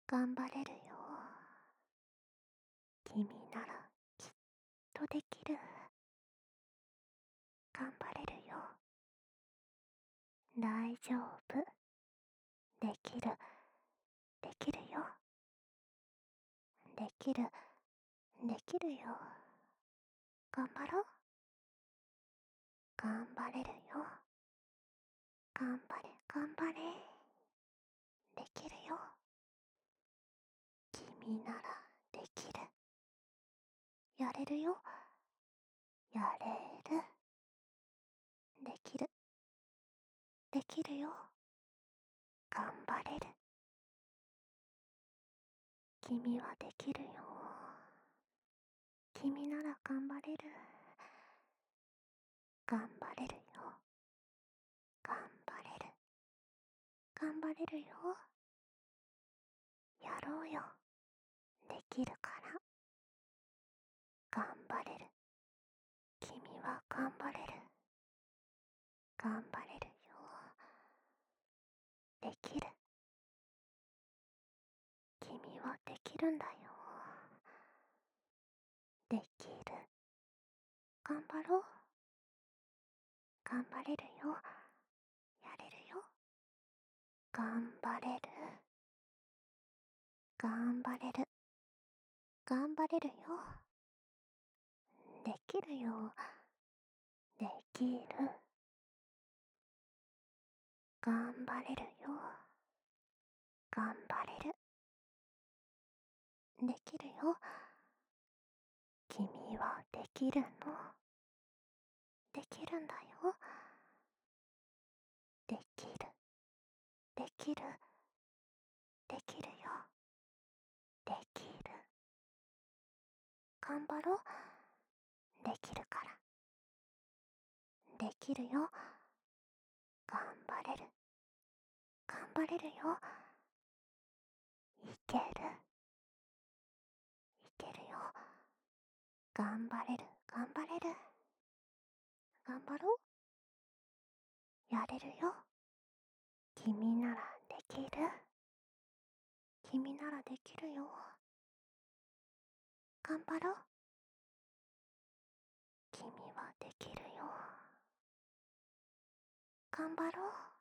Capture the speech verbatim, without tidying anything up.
頑張れるよ。君ならきっとできる。頑張れるよ。大丈夫。できる。できるよ。できる。できるよ。頑張ろう。頑張れるよ。頑張れ、頑張れ。できるよ。君ならできる。やれるよ。やれる。できる。できるよ。頑張れる。君はできるよ。君なら頑張れる。頑張れるよ。頑張れる。頑張れるよ。やろうよ。できるから。頑張れる。君は頑張れる。頑張れるよ。できる。君はできるんだよ。できる。頑張ろう。頑張れるよ。やれるよ。頑張れる。頑張れる。頑張れるよ。できるよ。できる。頑張れるよ。頑張れる。できるよ。君はできるの。できるんだよ。できる。できる。できるよ。できる。頑張ろう。できるから。できるよ。頑張れる。頑張れるよ。いける。いけるよ。頑張れる。頑張れる。頑張ろう。やれるよ。君ならできる。君ならできるよ。頑張ろう。君はできるよ。頑張ろう。